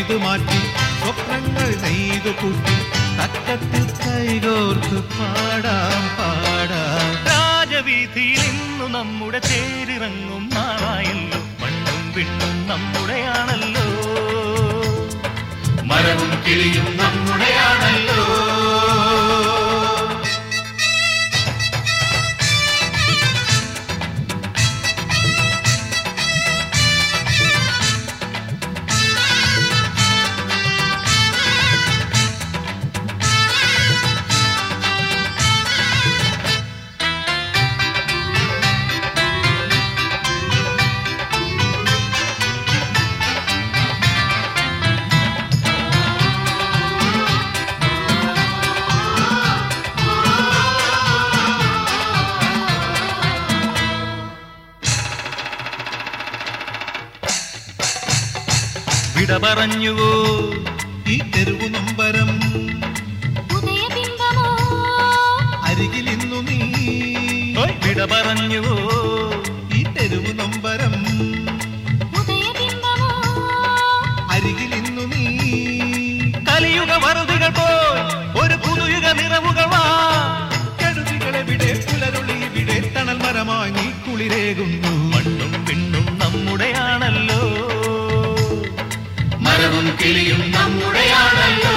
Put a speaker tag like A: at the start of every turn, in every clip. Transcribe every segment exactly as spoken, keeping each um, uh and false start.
A: കൊയ്തു മാറ്റി സ്വപ്നങ്ങൾ നെയ്തു കൂട്ടി തക്കത്തിൽ കൈകോർത്ത് പാടാം പാടാം.
B: രാജവീഥിയിൽ ഇന്നു നമ്മുടെ തേരിറങ്ങും നാളായല്ലോ. മണ്ണും വിണ്ണും നമ്മുടെയാണല്ലോ.
A: മരവും കിളിയും നമ്മുടെയാണല്ലോ.
B: വിട പറഞ്ഞുവോ
A: ഈ തെരുവു നൊമ്പരം, അരികിലിന്നു നീ.
B: വിട പറഞ്ഞുവോ
A: ഈ തെരുവു നൊമ്പരം, അരികിലിന്നു നീ.
B: കലിയുഗ വറുതികൾ പോയി ഒരു പുതുയുഗ നിറവുകൾ വാ.
A: കെടുതികളെവിടെ പുലരുളിവിടെ തണൽ മരമായി നീ കുളിരേകുന്നു.
B: മണ്ണും പിണ്ണും നമ്മുടെയാണല്ലോ.
A: മരവും കിളിയും നമ്മുടെയാണല്ലോ.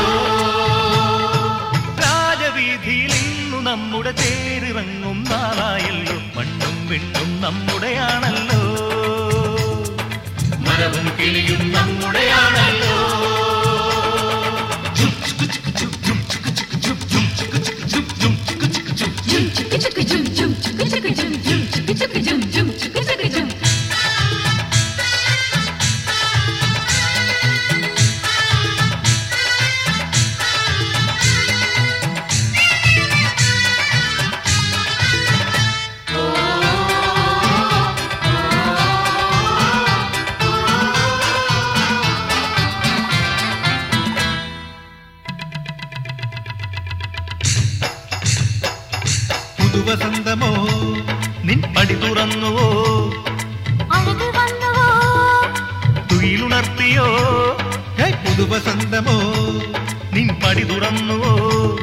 B: രാജവീഥിയിൽ ഇന്നു നമ്മുടെ തേരിറങ്ങും നാളായല്ലോ. മണ്ണും പിണ്ണും നമ്മുടെയാണല്ലോ.
A: മരവും കിളിയും നമ്മുടെയാണല്ലോ. പുതുവസന്തമോ
B: നിൻ പടി തുറന്നുവോ, തുയിലുണർത്തിയോ.
A: പുതുവസന്തമോ
B: നിൻ പടി തുറന്നുവോ,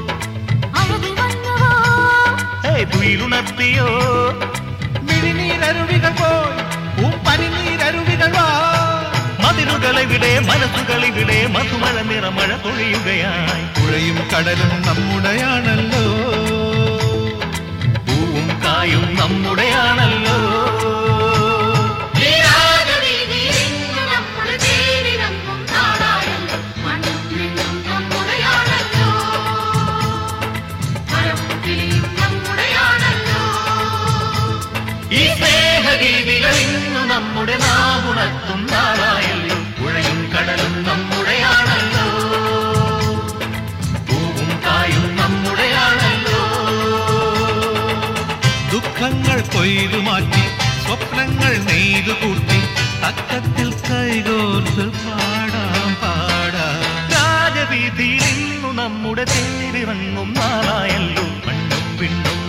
B: തുയിലുണർത്തിയോ.
A: മിഴിനീരരുവികൾ പോയി പൂപ്പനിനീരരുവികൾ വാ.
B: മതിലുകളിവിടെ മനസ്സുകളിവിടെ മധുമഴ നിറമഴ പൊഴിയുകയായി.
A: പുഴയും കടലും നമ്മുടെയാണല്ലോ.
B: പൂവും കായും നമ്മുടെയാണല്ലോ. ഈ സ്നേഹഗീതികൾ ഇന്നു നമ്മുടെ നാവുണർത്തും നാളായല്ലോ. പുഴയും കടലും നമ്മുടെയാണല്ലോ. പൂവും കായും നമ്മുടെയാണല്ലോ.
A: ദുഃഖങ്ങൾ കൊയ്തു മാറ്റി സ്വപ്നങ്ങൾ നെയ്തു കൂട്ടി തക്കത്തിൽ കൈകോർത്ത് പാടാം പാടാം.
B: രാജവീഥിയിൽ ഇന്നു നമ്മുടെ തേരിറങ്ങും നാളായല്ലോ. മണ്ണും പിണ്ണും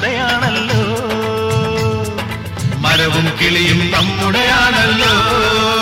B: നമ്മുടെയാണല്ലോ.
A: മരവും കിളിയും നമ്മുടെയാണല്ലോ.